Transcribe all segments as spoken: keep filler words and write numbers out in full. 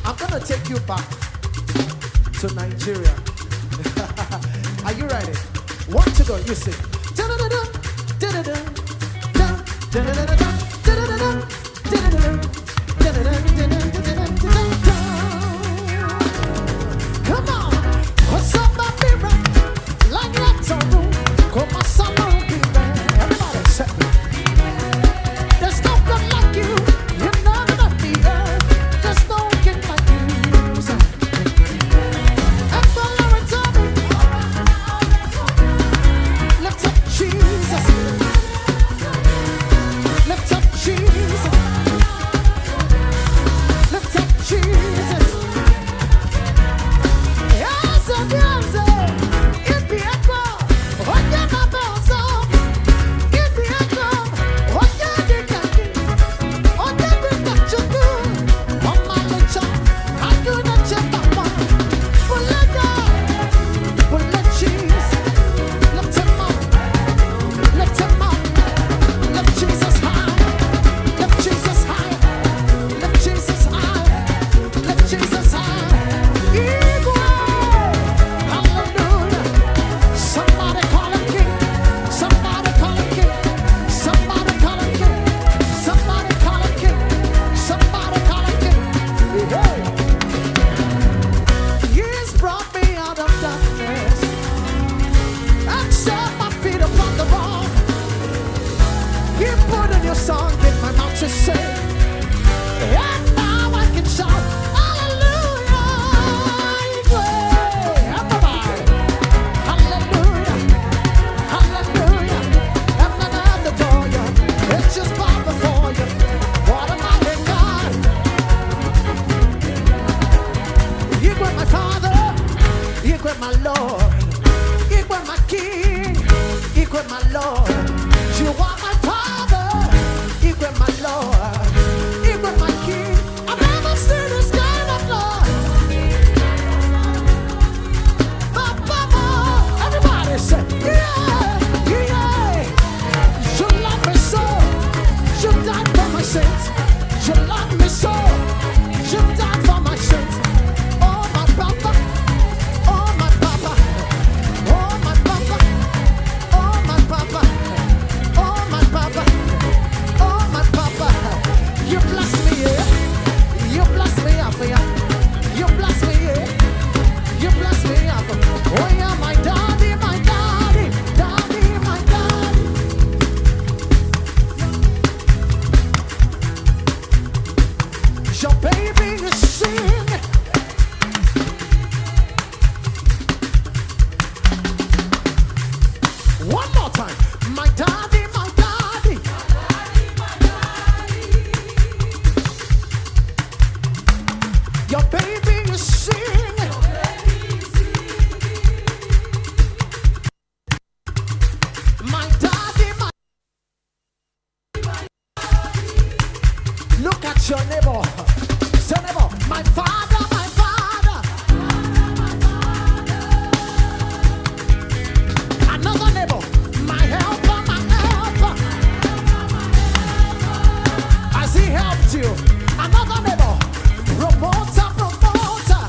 I'm gonna take you back to Nigeria. Are you ready? One to go, you sing. Come on, what's up, my mirror? Like lots of room, come on, summer people. Everybody say, there's no one like you. You're not enough the earth. There's no one like you. And for Lord, tell me, lift up Jesus. Lift up Jesus. Lift up Jesus. Yes, and yes, it be echo. What you my bells on? It be echo. What you did that? What you did that you do? On my little, I do not check that one. But let God, but let Jesus. Lift him up. Lift him up. Lift Jesus high. Lift Jesus high. Lift Jesus high. Lift Jesus high. Eagle. Hallelujah. Somebody call him king. Somebody call him king. Somebody call him king. Somebody call him king. Somebody call him king. Hey. He's brought me out of darkness and set my feet upon the rock. He put a new song in my mouth to sing, and now I can shout hallelujah. Everybody, hallelujah, hallelujah. And then at the door, you, it's just bow before you. What a mighty God. You were my Father, you were my Lord, you were my King, you were my Lord. You are my Father, you were my Lord, you were my King. I've never seen this kind of love. Mama, everybody say, yeah, yeah. You love me so, you died for my sins. You love me so, you died for my sins. Oh my Papa, oh my Papa, oh my Papa, oh my Papa, oh my Papa, oh my Papa. You bless me, yeah. You bless me up, yeah. You bless me, yeah. You bless me up. Oh yeah, my daddy, my daddy, daddy, my daddy. Your baby is sing. One more time. My daddy, my daddy. Your baby is singing. My daddy, my. Look at your neighbor. Say neighbor, my father, my father. Another neighbor, my helper, my helper. Has he helped you? Another neighbor, promoter, promoter.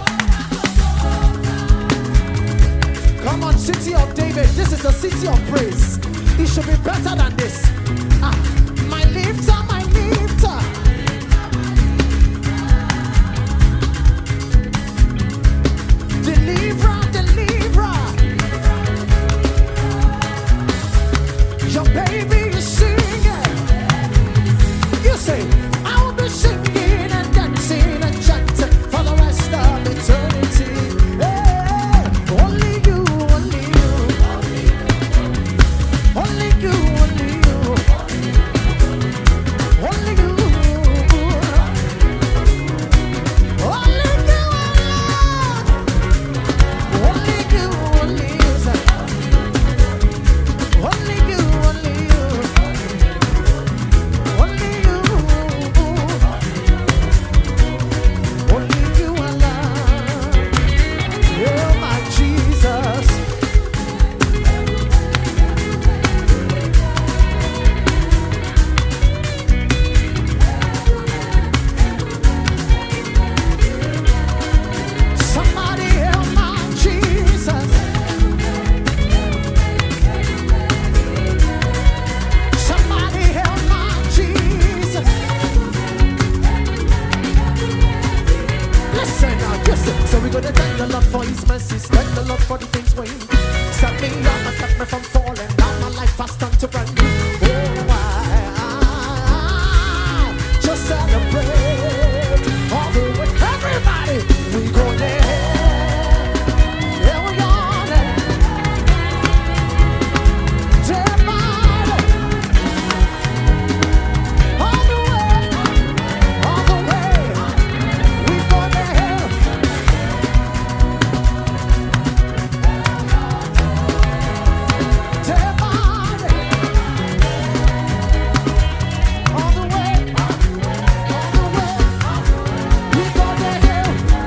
Come on, city of David, this is the city of praise. It should be better than this. Ah, my lifter, my lifter. Deliverer, deliverer. Your baby is singing. You say, I'll be singing and dancing and chanting for the rest of eternity. Hey, only you, only you. Only you, only you. Listen now, listen. So we're gonna thank the Lord for His mercies, thank the Lord for the things we set me up and kept me from falling. Now my life has turned to brand new. Oh, I, I just celebrate all the way. Everybody, we go there. Yeah, we on there. Everybody, all the way, all the way. We go there. Everybody, all the way, all the way. We go there.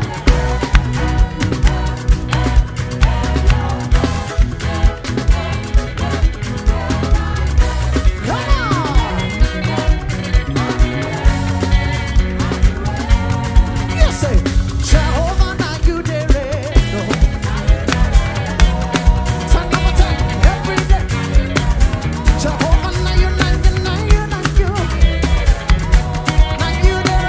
Come on. You say, Jehovah, now you did it. Ten number ten, every day. Jehovah, now you, now you, now you, now you. Now you did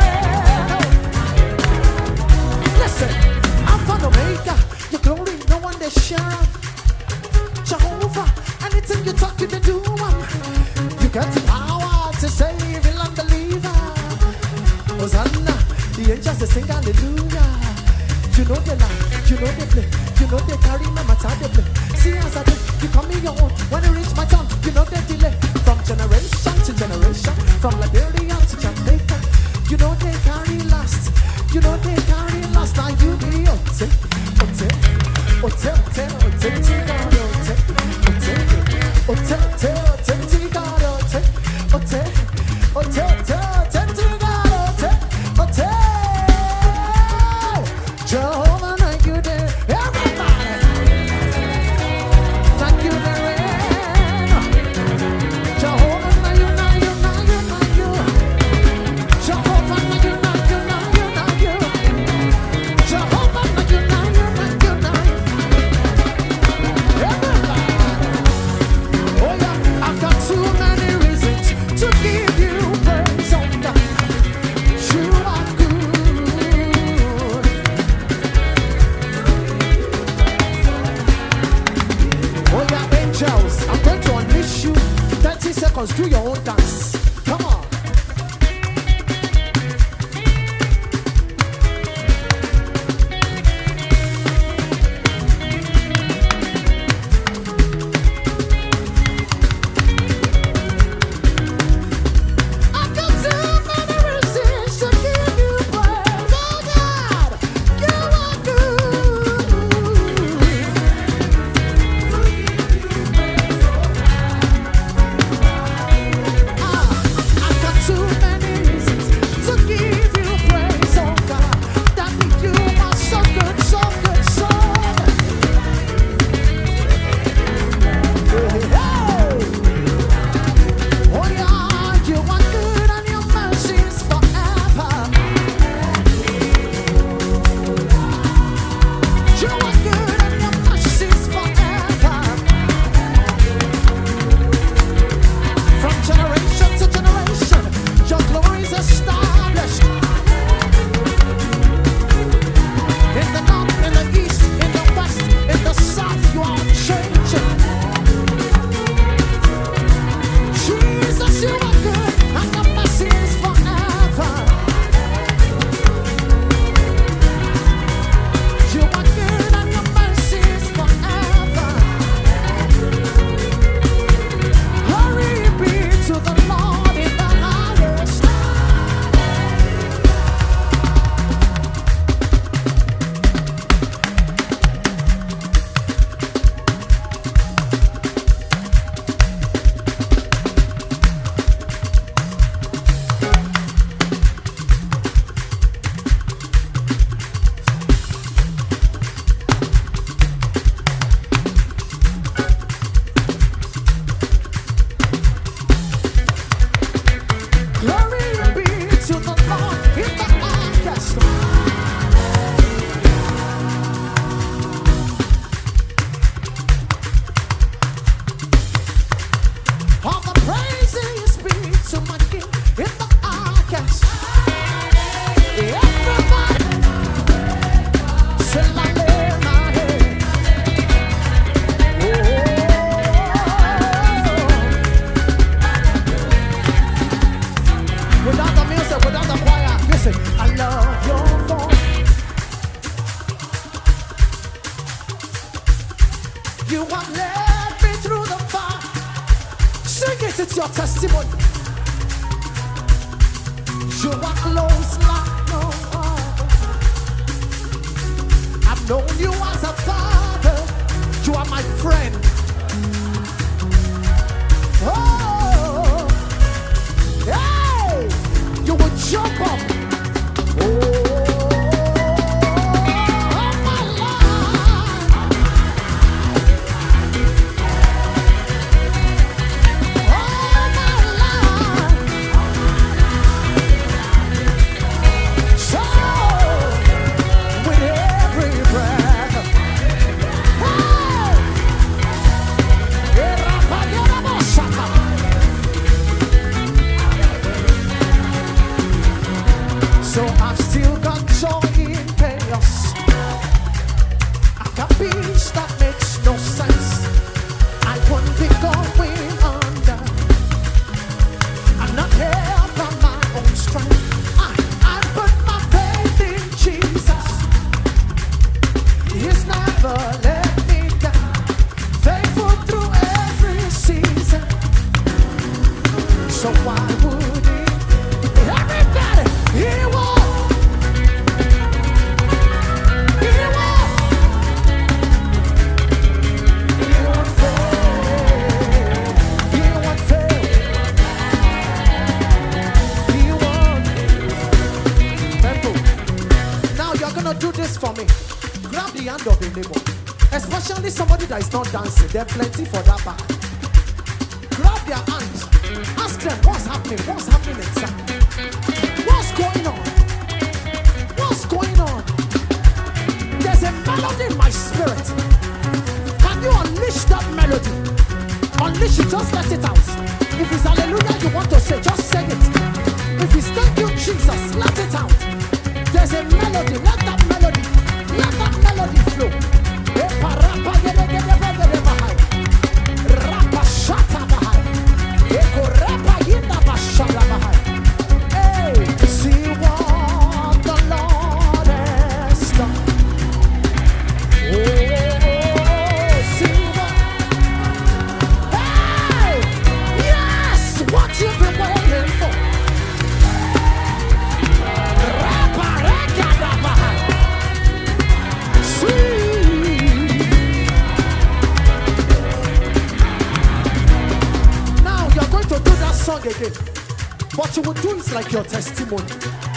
it. Listen, Alpha and Omega, your glory, no one they share. Jehovah, anything you talk, you can do. You got the power to save the unbeliever. Hosanna, the angels they sing hallelujah. You know they lie, you know they play, you know they carry my matter they play. See as I do, you call me your own. When I reach my tongue, you know they delay. From generation to generation, from Liberia to Jamaica, you know they carry last. You know they carry last. Now you be ote, ote, ote, ote, ote, tigaro, ote, ote, ote, ote, ote, tigaro, ote, ote, ote, ote, ote, tigaro, ote, ote. Jehovah, thank you there. Everybody, thank you there. Jehovah, now you, now you, now you, now you. Jehovah, now you, now you, now you, now you. Jehovah, now you, now you, now you, now you. Everybody. Oh yeah, I've got too many reasons to give you praise, oh God. You are good. Oh yeah, angels, I'm going to unleash you. thirty seconds, do your own dance. Come on. I've got too many reasons to give you praise, oh God. You are good. testimony. You are close like no other. I've known you as a father. You are my friend. Oh, hey, you will jump up. Oh. So I've still got joy in chaos. I got peace that makes no sense. I won't be going under. I'm not held by my own strength. I, I put my faith in Jesus. He's never let me down. Faithful through every season. So why would he? Everybody, he will. Do this for me. Grab the hand of a neighbor, especially somebody that is not dancing. There are plenty for that back. Grab their hands. Ask them what's happening. What's happening exactly? What's going on? What's going on? There's a melody in my spirit. Can you unleash that melody? Unleash it. Just let it out. If it's hallelujah you want to say, just say it. If it's thank you Jesus, let it out. There's a melody, let that melody, let that melody flow. Hey, see what the Lord has done. Oh, see what. Hey, yes, what you've been waiting for. Song again, but you will do it like your testimony.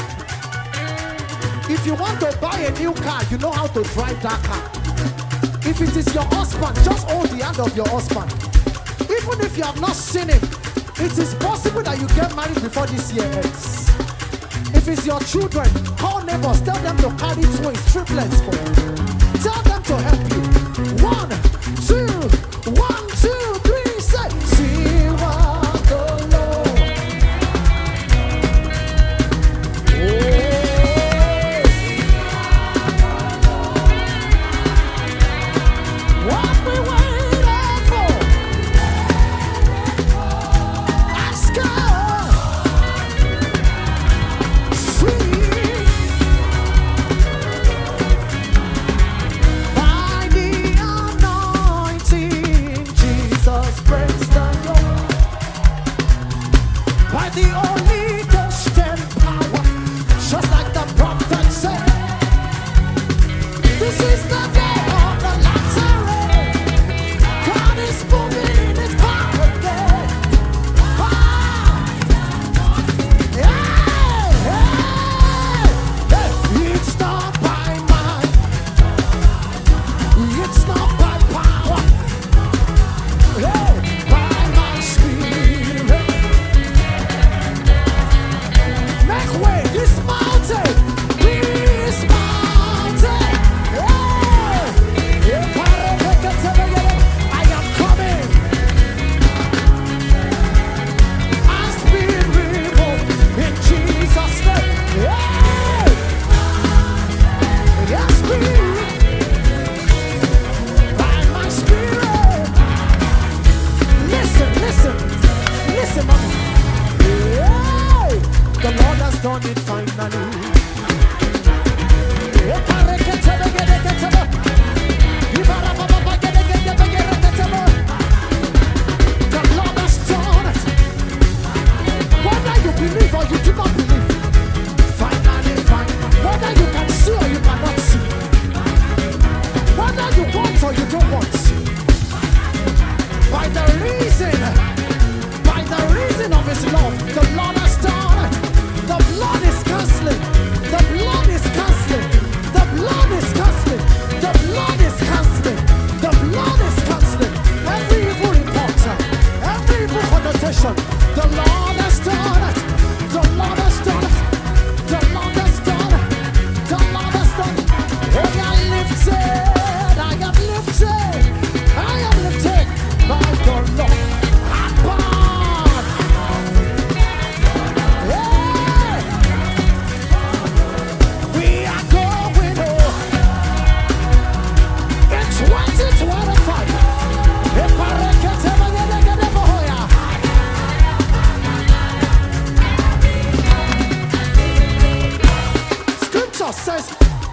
If you want to buy a new car, you know how to drive that car. If it is your husband, just hold the hand of your husband. Even if you have not seen him, it is possible that you get married before this year ends. If it's your children, call neighbors, tell them to carry twins, triplets for you. Tell them to help you. One, two, one, two, three, say, see what. By the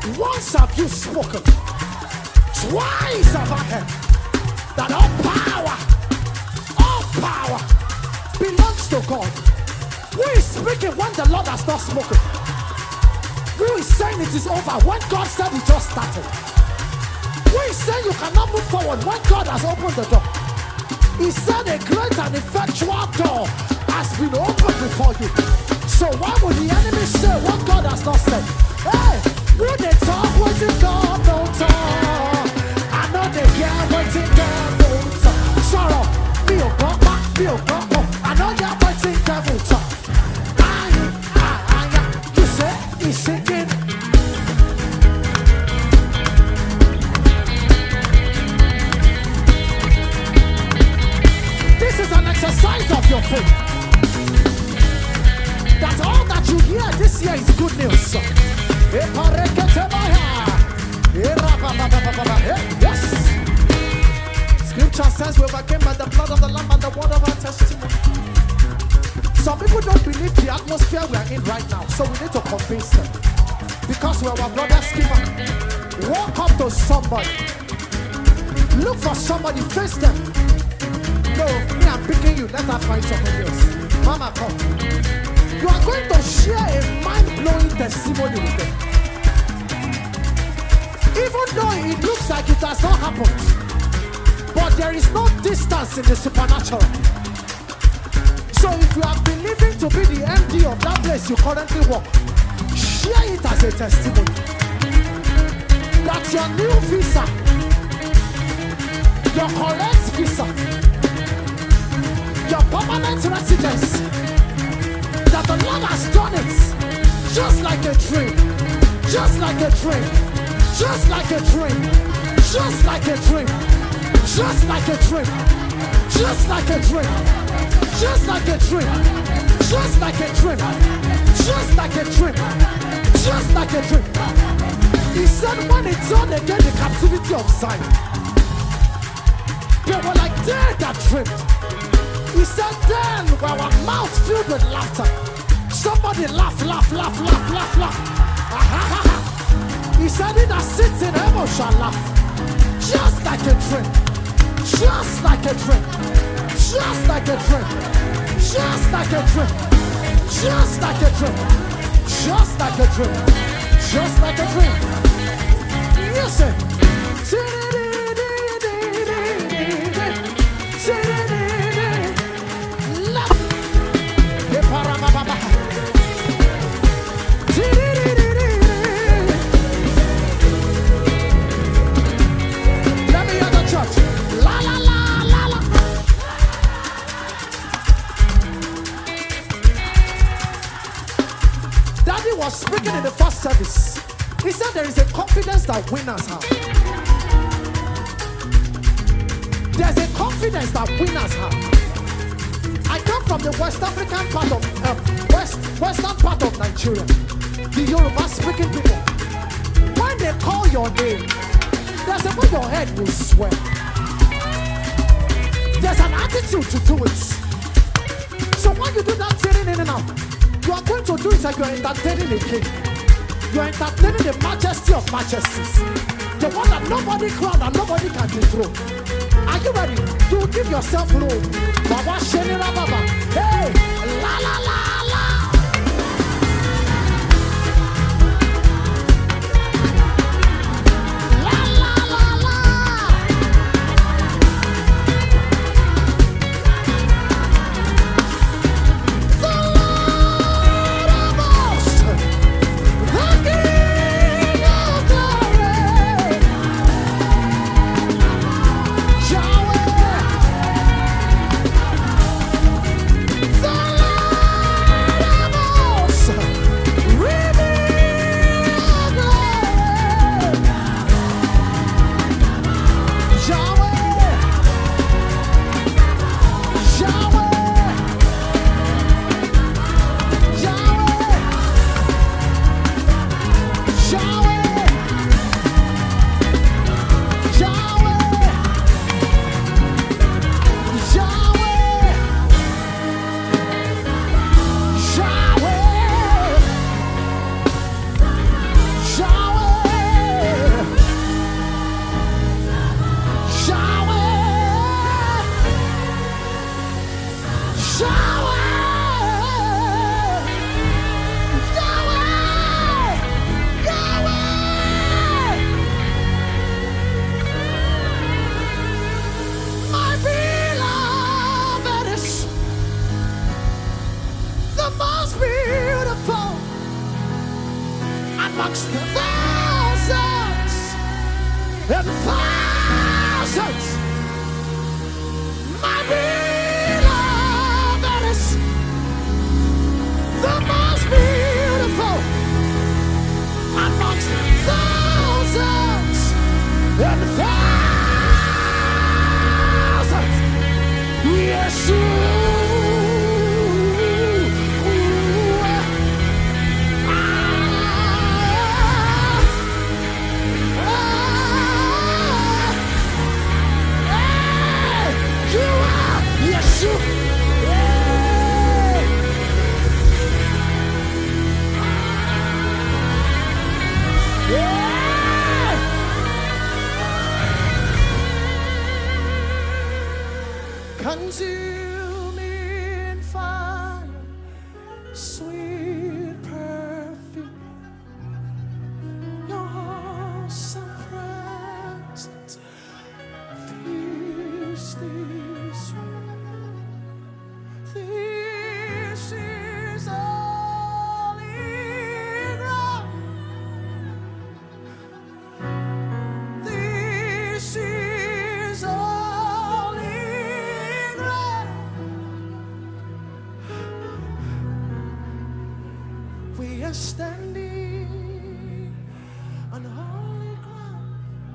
Once have you spoken, twice have I heard that all power, all power belongs to God. Who is speaking when the Lord has not spoken? Who is saying it is over when God said it just started? Who is saying you cannot move forward when God has opened the door? He said a great and effectual door has been opened before you. So why would the enemy say what God has not said? Hey, who they talk, waiting God don't talk. I know they hear waiting God don't talk. Sorrow, me oh God, me oh God, oh. I know you're waiting God don't talk. I, I, I, you say he's singing. This is an exercise of your faith. That all that you hear this year is good news. Yes. Scripture says we overcame by the blood of the Lamb and the word of our testimony. Some people don't believe the atmosphere we are in right now, so we need to convince them. Because we are our brother's keeper. Walk up to somebody. Look for somebody, face them. No, me, I'm picking you. Let her find somebody else. Mama, come. You are going to share a mind-blowing testimony with them. Even though it looks like it has not happened, but there is no distance in the supernatural. So if you are believing to be the M D of that place you currently work, share it as a testimony. That your new visa, your correct visa, your permanent residence, that the Lord has done it, just like a dream, just like a dream, just like a dream, just like a dream, just like a dream, just like a dream, just like a dream, just like a dream, just like a dream, just like a dream. He said when it's on again the captivity of Zion, they were like they that dreamed. He said then with our mouth filled with laughter. Somebody laugh, laugh, laugh, laugh, laugh, laugh. He said he that sits in heaven shall laugh. Just like a dream. Just like a dream. Just like a dream. Just like a dream. Just like a dream. Just like a dream. Just like a dream. Yes, sir. Speaking in the first service, he said there is a confidence that winners have. There's a confidence that winners have. I come from the West African part of um, West Western part of Nigeria, the Yoruba speaking people. When they call your name, there's a way your head will swell. There's an attitude to do it. So when you do that turning in and out, you are going to do it like you are entertaining a king. You are entertaining the majesty of majesties. The one that nobody crowned and nobody can dethrone. Are you ready? You will give yourself room. Baba Shenira Baba. Hey! La la la la! La la la la! and thousands. My beloved is the most beautiful amongst thousands and thousands. Yes, consuming fire, sweet perfume, your awesome presence fills this room. This is holy ground. This is holy ground. We are standing on holy ground,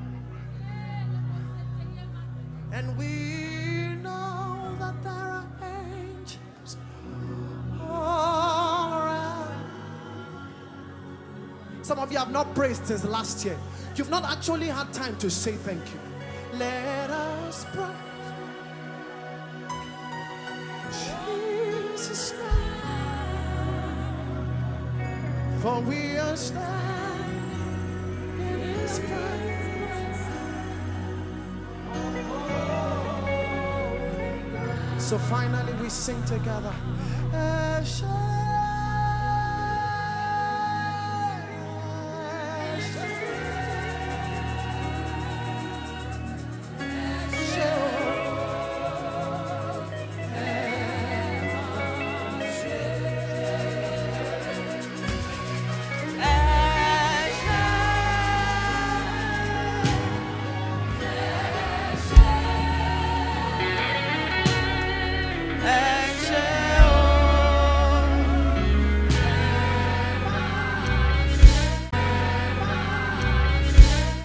and we know that there are angels all around. Some of you have not praised since last year. You've not actually had time to say thank you. Let us praise Jesus' name, for we are standing in His presence. So finally we sing together. Hashem.